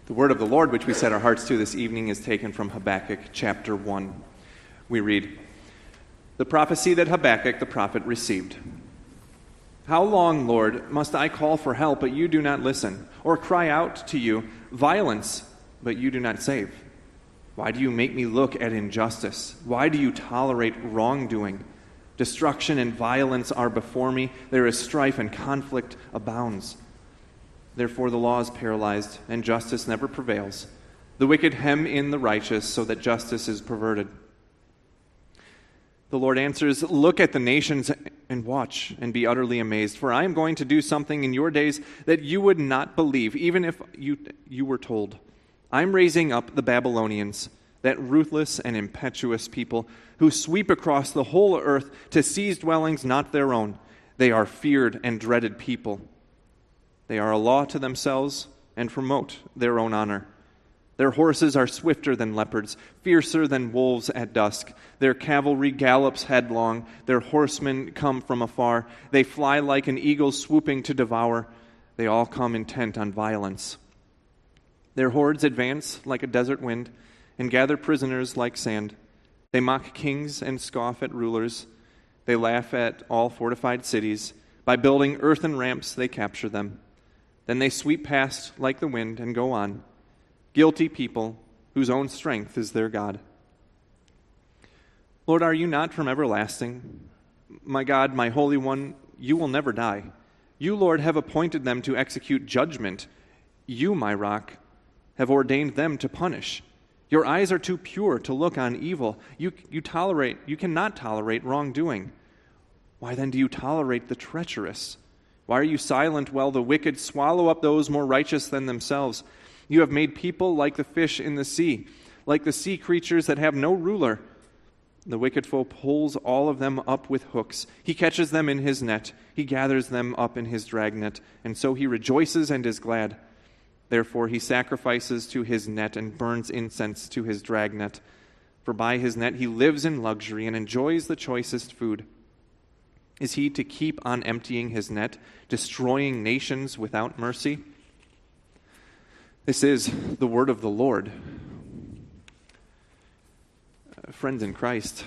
The word of the Lord, which we set our hearts to this evening, is taken from Habakkuk chapter 1. We read, "The prophecy that Habakkuk the prophet received. How long, Lord, must I call for help, but you do not listen, or cry out to you, violence, but you do not save? Why do you make me look at injustice? Why do you tolerate wrongdoing? Destruction and violence are before me. There is strife and conflict abounds. Therefore the law is paralyzed, and justice never prevails. The wicked hem in the righteous, so that justice is perverted." The Lord answers, "Look at the nations and watch, and be utterly amazed. For I am going to do something in your days that you would not believe, even if you were told. I am raising up the Babylonians, that ruthless and impetuous people who sweep across the whole earth to seize dwellings not their own. They are feared and dreaded people. They are a law to themselves and promote their own honor. Their horses are swifter than leopards, fiercer than wolves at dusk. Their cavalry gallops headlong. Their horsemen come from afar. They fly like an eagle swooping to devour. They all come intent on violence. Their hordes advance like a desert wind and gather prisoners like sand. They mock kings and scoff at rulers. They laugh at all fortified cities. By building earthen ramps, they capture them. Then they sweep past like the wind and go on. Guilty people whose own strength is their God. Lord, are you not from everlasting? My God, my Holy One, you will never die. You, Lord, have appointed them to execute judgment. You, my rock, have ordained them to punish. Your eyes are too pure to look on evil. You cannot tolerate wrongdoing. Why then do you tolerate the treacherous? Why are you silent while the wicked swallow up those more righteous than themselves? You have made people like the fish in the sea, like the sea creatures that have no ruler. The wicked foe pulls all of them up with hooks. He catches them in his net. He gathers them up in his dragnet, and so he rejoices and is glad. Therefore he sacrifices to his net and burns incense to his dragnet. For by his net he lives in luxury and enjoys the choicest food. Is he to keep on emptying his net, destroying nations without mercy?" This is the word of the Lord. Friends in Christ,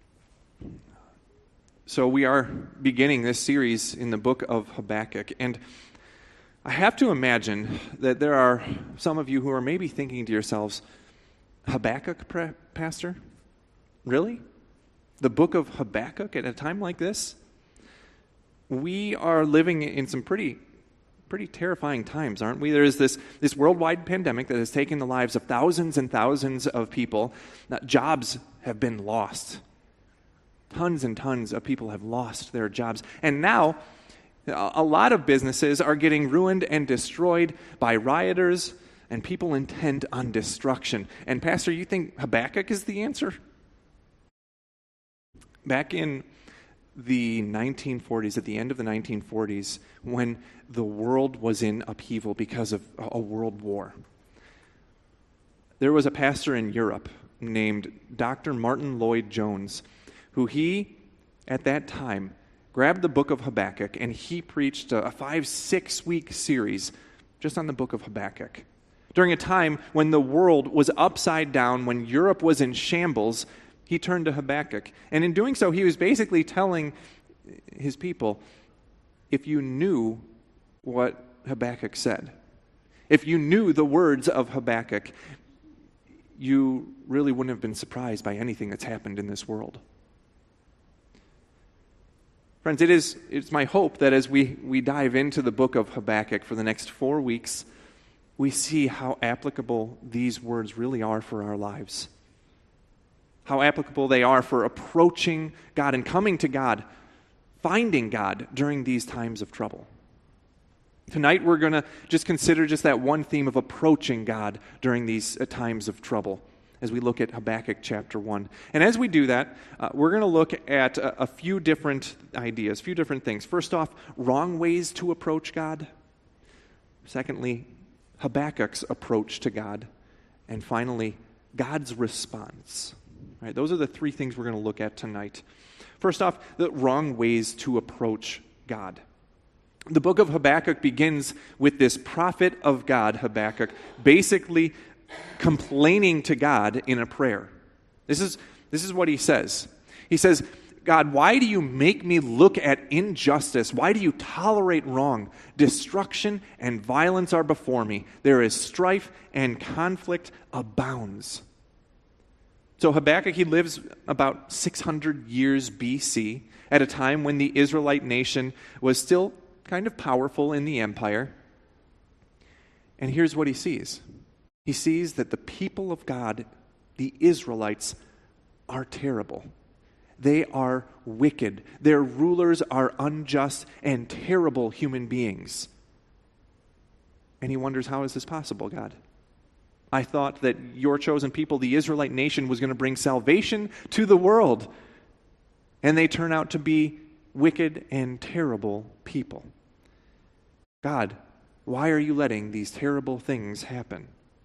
so we are beginning this series in the book of Habakkuk, and I have to imagine that there are some of you who are maybe thinking to yourselves, Habakkuk, Pastor? Really? The book of Habakkuk at a time like this? We are living in some pretty terrifying times, aren't we? There is this worldwide pandemic that has taken the lives of thousands and thousands of people. Jobs have been lost. Tons and tons of people have lost their jobs. And now, a lot of businesses are getting ruined and destroyed by rioters and people intent on destruction. And Pastor, you think Habakkuk is the answer? Back in the 1940s, at the end of the 1940s, when the world was in upheaval because of a world war, there was a pastor in Europe named Dr. Martin Lloyd-Jones, who at that time, grabbed the book of Habakkuk and he preached a 5-6 week series just on the book of Habakkuk. During a time when the world was upside down, when Europe was in shambles, he turned to Habakkuk. And in doing so, he was basically telling his people, if you knew what Habakkuk said, if you knew the words of Habakkuk, you really wouldn't have been surprised by anything that's happened in this world. Friends, it's my hope that as we dive into the book of Habakkuk for the next 4 weeks, we see how applicable these words really are for our lives. How applicable they are for approaching God and coming to God, finding God during these times of trouble. Tonight we're going to just consider just that one theme of approaching God during these times of trouble as we look at Habakkuk chapter 1. And as we do that, we're going to look at a few different ideas, a few different things. First off, wrong ways to approach God. Secondly, Habakkuk's approach to God. And finally, God's response. All right, those are the three things we're going to look at tonight. First off, the wrong ways to approach God. The book of Habakkuk begins with this prophet of God, Habakkuk, basically complaining to God in a prayer. This is what he says. He says, God, why do you make me look at injustice? Why do you tolerate wrong? Destruction and violence are before me. There is strife and conflict abounds. So Habakkuk, he lives about 600 years BC, at a time when the Israelite nation was still kind of powerful in the empire. And here's what he sees. He sees that the people of God, the Israelites, are terrible. They are wicked. Their rulers are unjust and terrible human beings. And he wonders, how is this possible, God? I thought that your chosen people, the Israelite nation, was going to bring salvation to the world. And they turn out to be wicked and terrible people. God, why are you letting these terrible things happen?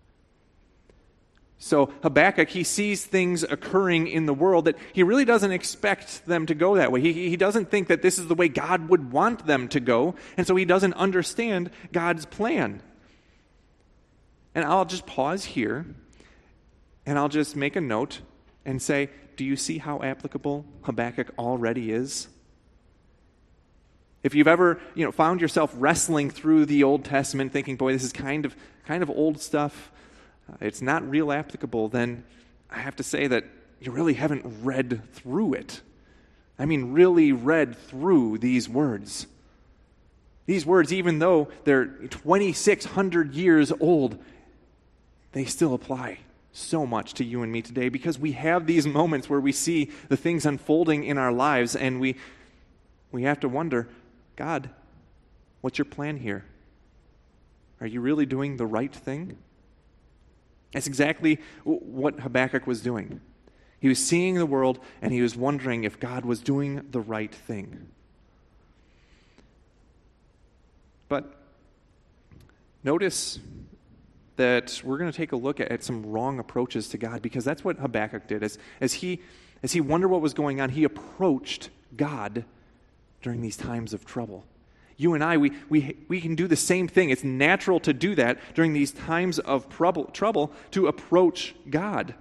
So Habakkuk, he sees things occurring in the world that he really doesn't expect them to go that way. He doesn't think that this is the way God would want them to go, and so he doesn't understand God's plan. And I'll just pause here, and I'll just make a note and say, do you see how applicable Habakkuk already is? If you've ever, found yourself wrestling through the Old Testament thinking, boy, this is kind of old stuff, it's not real applicable, then I have to say that you really haven't read through it. I mean, really read through these words. These words, even though they're 2,600 years old, they still apply so much to you and me today, because we have these moments where we see the things unfolding in our lives, and we have to wonder, God, what's your plan here? Are you really doing the right thing? That's exactly what Habakkuk was doing. He was seeing the world, and he was wondering if God was doing the right thing. But notice that we're going to take a look at some wrong approaches to God, because that's what Habakkuk did. As he wondered what was going on, he approached God during these times of trouble. You and I, we can do the same thing. It's natural to do that during these times of trouble, to approach God.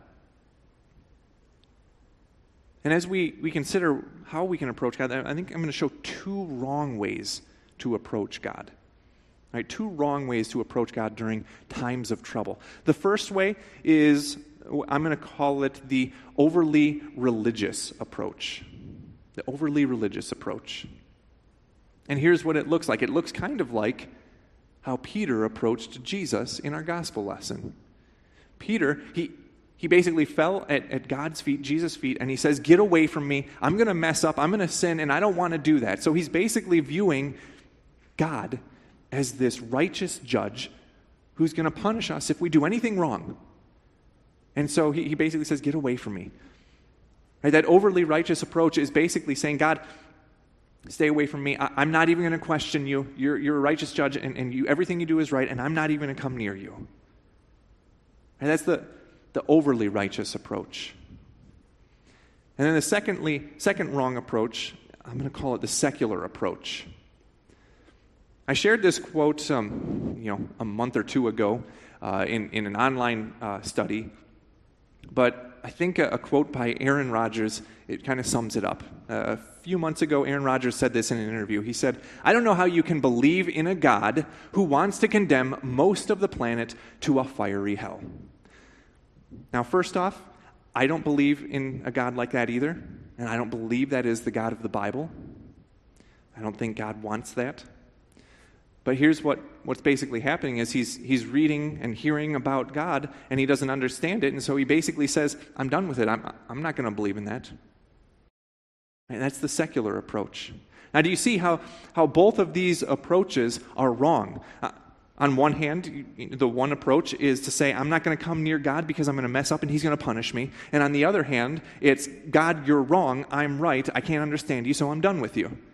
And as we consider how we can approach God, I think I'm going to show two wrong ways to approach God. All right, two wrong ways to approach God during times of trouble. The first way is, I'm going to call it the overly religious approach. The overly religious approach. And here's what it looks like. It looks kind of like how Peter approached Jesus in our gospel lesson. Peter, he basically fell at God's feet, Jesus' feet, and he says, get away from me. I'm going to mess up. I'm going to sin, and I don't want to do that. So he's basically viewing God as this righteous judge who's going to punish us if we do anything wrong. And so he basically says, get away from me. Right? That overly righteous approach is basically saying, God, stay away from me. I'm not even going to question you. You're a righteous judge, and everything you do is right, and I'm not even going to come near you. And that's the overly righteous approach. And then the second wrong approach, I'm going to call it the secular approach. I shared this quote, a month or two ago in an online study, but I think a quote by Aaron Rodgers, it kind of sums it up. A few months ago, Aaron Rodgers said this in an interview. He said, I don't know how you can believe in a God who wants to condemn most of the planet to a fiery hell. Now, first off, I don't believe in a God like that either, and I don't believe that is the God of the Bible. I don't think God wants that. But here's what's basically happening is he's reading and hearing about God, and he doesn't understand it, and so he basically says, I'm done with it. I'm not going to believe in that. And that's the secular approach. Now, do you see how both of these approaches are wrong? On one hand, the one approach is to say, I'm not going to come near God because I'm going to mess up and he's going to punish me. And on the other hand, it's, God, you're wrong, I'm right, I can't understand you, so I'm done with you.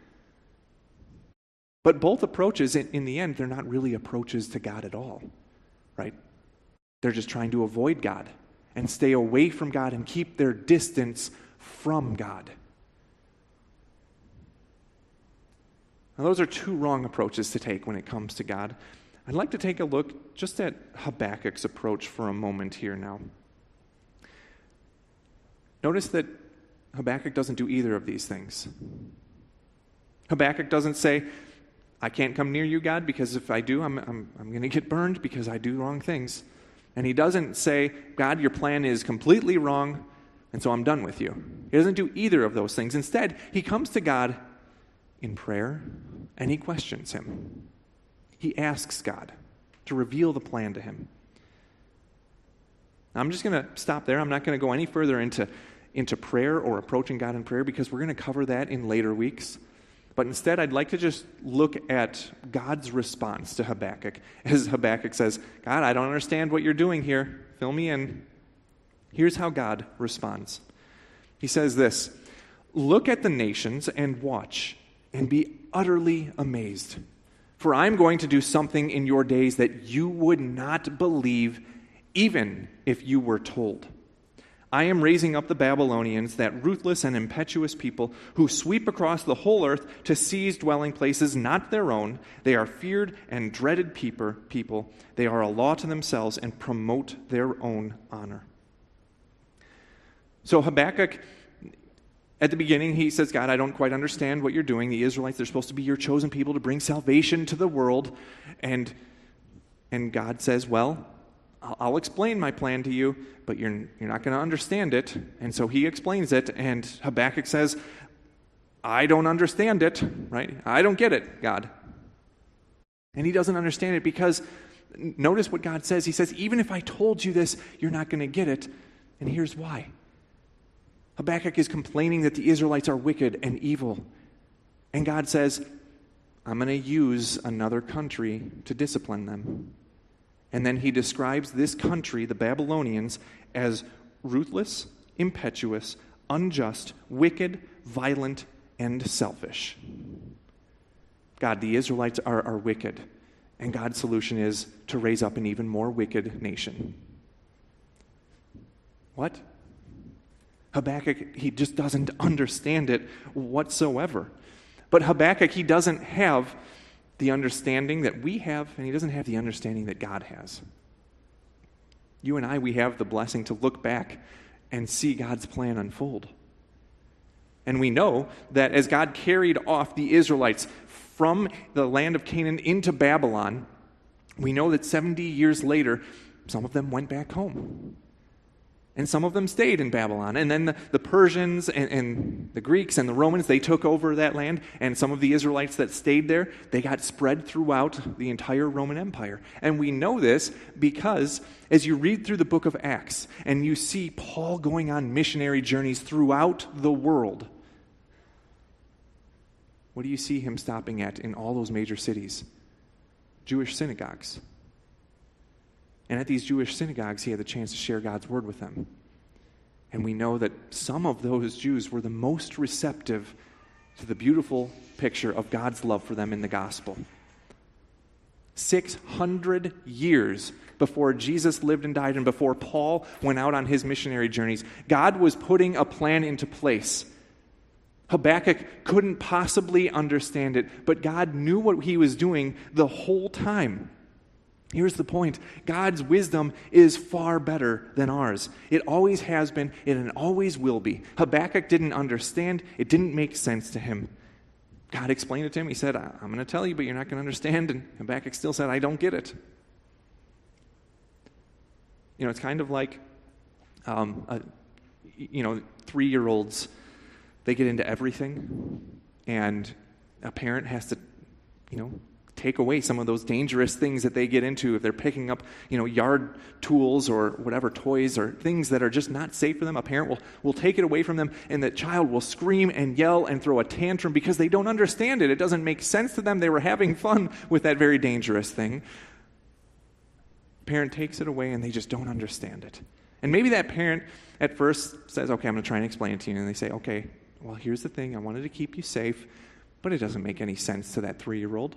But both approaches, in the end, they're not really approaches to God at all, right? They're just trying to avoid God and stay away from God and keep their distance from God. Now, those are two wrong approaches to take when it comes to God. I'd like to take a look just at Habakkuk's approach for a moment here now. Notice that Habakkuk doesn't do either of these things. Habakkuk doesn't say, I can't come near you, God, because if I do, I'm going to get burned because I do wrong things. And he doesn't say, God, your plan is completely wrong, and so I'm done with you. He doesn't do either of those things. Instead, he comes to God in prayer, and he questions him. He asks God to reveal the plan to him. Now, I'm just going to stop there. I'm not going to go any further into prayer or approaching God in prayer because we're going to cover that in later weeks. But instead, I'd like to just look at God's response to Habakkuk. As Habakkuk says, God, I don't understand what you're doing here. Fill me in. Here's how God responds. He says this, look at the nations and watch and be utterly amazed. For I'm going to do something in your days that you would not believe even if you were told. I am raising up the Babylonians, that ruthless and impetuous people who sweep across the whole earth to seize dwelling places not their own. They are feared and dreaded people. They are a law to themselves and promote their own honor. So Habakkuk, at the beginning, he says, God, I don't quite understand what you're doing. The Israelites, they're supposed to be your chosen people to bring salvation to the world. And God says, well, I'll explain my plan to you, but you're not going to understand it. And so he explains it, and Habakkuk says, I don't understand it, right? I don't get it, God. And he doesn't understand it because, notice what God says. He says, even if I told you this, you're not going to get it. And here's why. Habakkuk is complaining that the Israelites are wicked and evil. And God says, I'm going to use another country to discipline them. And then he describes this country, the Babylonians, as ruthless, impetuous, unjust, wicked, violent, and selfish. God, the Israelites are wicked. And God's solution is to raise up an even more wicked nation. What? Habakkuk, he just doesn't understand it whatsoever. But Habakkuk, he doesn't have the understanding that we have, and he doesn't have the understanding that God has. You and I, we have the blessing to look back and see God's plan unfold. And we know that as God carried off the Israelites from the land of Canaan into Babylon, we know that 70 years later, some of them went back home. And some of them stayed in Babylon. And then the Persians and the Greeks and the Romans, they took over that land. And some of the Israelites that stayed there, they got spread throughout the entire Roman Empire. And we know this because as you read through the book of Acts and you see Paul going on missionary journeys throughout the world, what do you see him stopping at in all those major cities? Jewish synagogues. And at these Jewish synagogues, he had the chance to share God's word with them. And we know that some of those Jews were the most receptive to the beautiful picture of God's love for them in the gospel. 600 years before Jesus lived and died and before Paul went out on his missionary journeys, God was putting a plan into place. Habakkuk couldn't possibly understand it, but God knew what he was doing the whole time. Here's the point. God's wisdom is far better than ours. It always has been, and it always will be. Habakkuk didn't understand. It didn't make sense to him. God explained it to him. He said, I'm going to tell you, but you're not going to understand. And Habakkuk still said, I don't get it. You know, it's kind of like, 3-year-olds, they get into everything, and a parent has to, take away some of those dangerous things that they get into if they're picking up, yard tools or whatever, toys or things that are just not safe for them. A parent will take it away from them, and the child will scream and yell and throw a tantrum because they don't understand it. It doesn't make sense to them. They were having fun with that very dangerous thing. Parent takes it away, and they just don't understand it. And maybe that parent at first says, okay, I'm going to try and explain it to you. And they say, okay, well, here's the thing. I wanted to keep you safe, but it doesn't make any sense to that 3-year-old.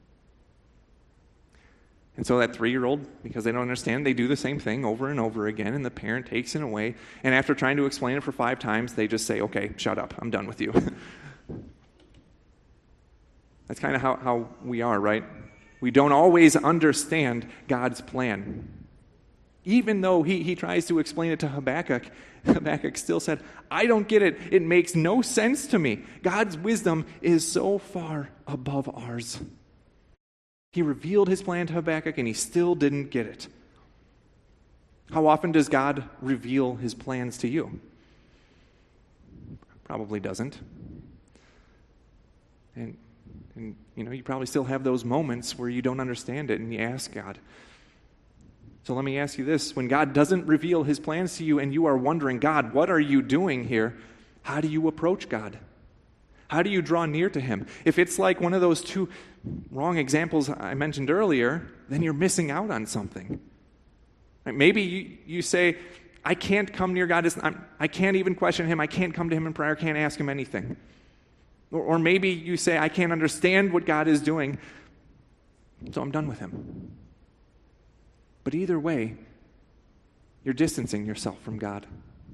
And so that 3-year-old, because they don't understand, they do the same thing over and over again, and the parent takes it away. And after trying to explain it for 5 times, they just say, okay, shut up, I'm done with you. That's kind of how we are, right? We don't always understand God's plan. Even though he tries to explain it to Habakkuk, Habakkuk still said, I don't get it. It makes no sense to me. God's wisdom is so far above ours. He revealed his plan to Habakkuk, and he still didn't get it. How often does God reveal his plans to you? Probably doesn't. And you probably still have those moments where you don't understand it and you ask God. So let me ask you this. When God doesn't reveal his plans to you and you are wondering, God, what are you doing here? How do you approach God? How do you draw near to him? If it's like one of those two wrong examples I mentioned earlier, then you're missing out on something. Right? Maybe you say, I can't come near God. I can't even question him. I can't come to him in prayer. I can't ask him anything. Or maybe you say, I can't understand what God is doing, so I'm done with him. But either way, you're distancing yourself from God.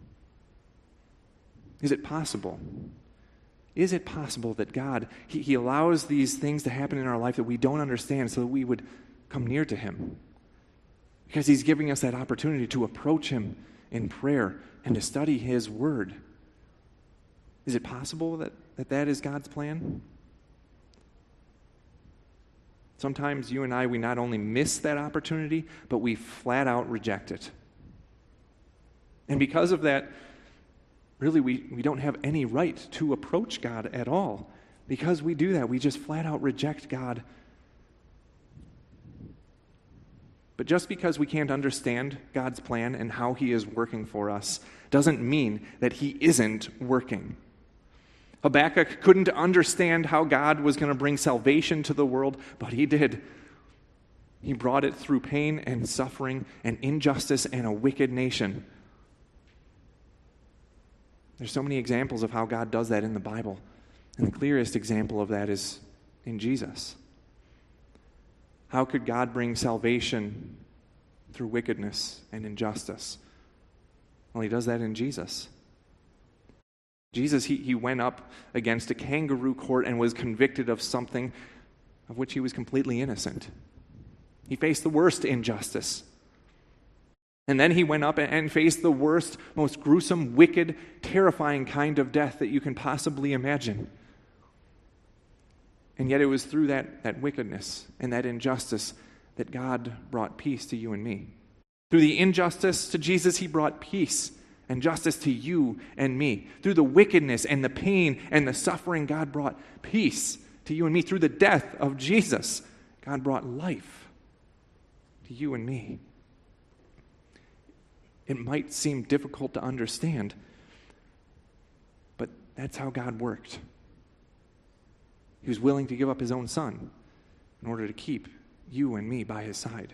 Is it possible? Is it possible that God, he allows these things to happen in our life that we don't understand so that we would come near to him? Because he's giving us that opportunity to approach him in prayer and to study his word. Is it possible that is God's plan? Sometimes you and I, we not only miss that opportunity, but we flat out reject it. And because of that, really we don't have any right to approach God at all. Because we do that, we just flat out reject God. But just because we can't understand God's plan and how he is working for us doesn't mean that he isn't working. Habakkuk couldn't understand how God was going to bring salvation to the world, but he did. He brought it through pain and suffering and injustice and a wicked nation. There's so many examples of how God does that in the Bible. And the clearest example of that is in Jesus. How could God bring salvation through wickedness and injustice? Well, he does that in Jesus. Jesus, he went up against a kangaroo court and was convicted of something of which he was completely innocent. He faced the worst injustice. And then he went up and faced the worst, most gruesome, wicked, terrifying kind of death that you can possibly imagine. And yet it was through that wickedness and that injustice that God brought peace to you and me. Through the injustice to Jesus, he brought peace and justice to you and me. Through the wickedness and the pain and the suffering, God brought peace to you and me. Through the death of Jesus, God brought life to you and me. It might seem difficult to understand, but that's how God worked. He was willing to give up his own son in order to keep you and me by his side.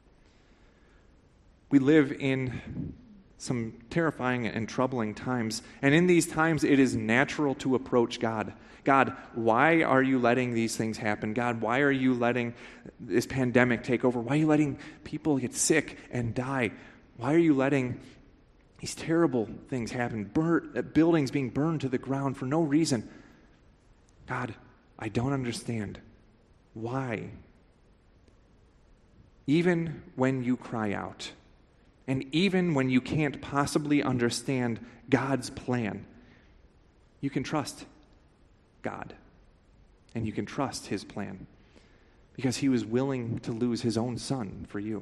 We live in some terrifying and troubling times, and in these times it is natural to approach God. God, why are you letting these things happen? God, why are you letting this pandemic take over? Why are you letting people get sick and die? Why are you letting these terrible things happen? Buildings being burned to the ground for no reason. God, I don't understand. Why? Even when you cry out, and even when you can't possibly understand God's plan, you can trust God, and you can trust his plan, because he was willing to lose his own son for you.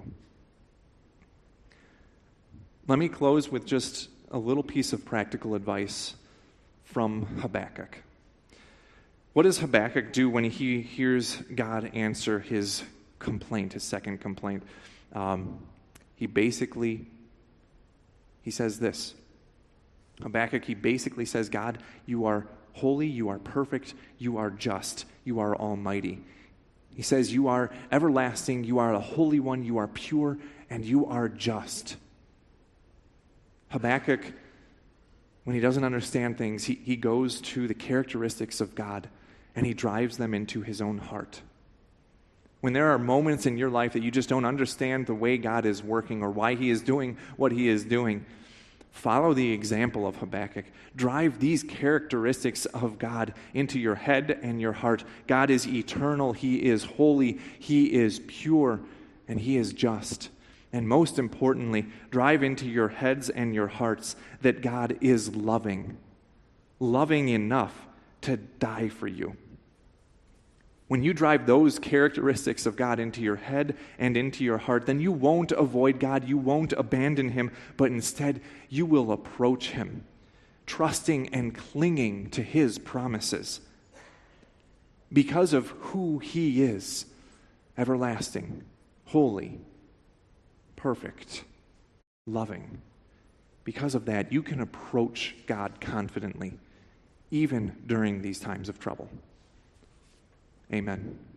Let me close with just a little piece of practical advice from Habakkuk. What does Habakkuk do when he hears God answer his complaint, his second complaint? He says this. Habakkuk, he basically says, God, you are holy, you are perfect, you are just, you are almighty. He says, you are everlasting, you are the Holy One, you are pure, and you are just. Habakkuk, when he doesn't understand things, he goes to the characteristics of God, and he drives them into his own heart. When there are moments in your life that you just don't understand the way God is working or why he is doing what he is doing, Follow the example of Habakkuk. Drive these characteristics of God into your head and your heart. God is eternal. He is holy. He is pure. And He is just. And most importantly, drive into your heads and your hearts that God is loving. Loving enough to die for you. When you drive those characteristics of God into your head and into your heart, then you won't avoid God, you won't abandon Him, but instead you will approach Him, trusting and clinging to His promises. Because of who He is, everlasting, holy, perfect, loving. Because of that, you can approach God confidently, even during these times of trouble. Amen.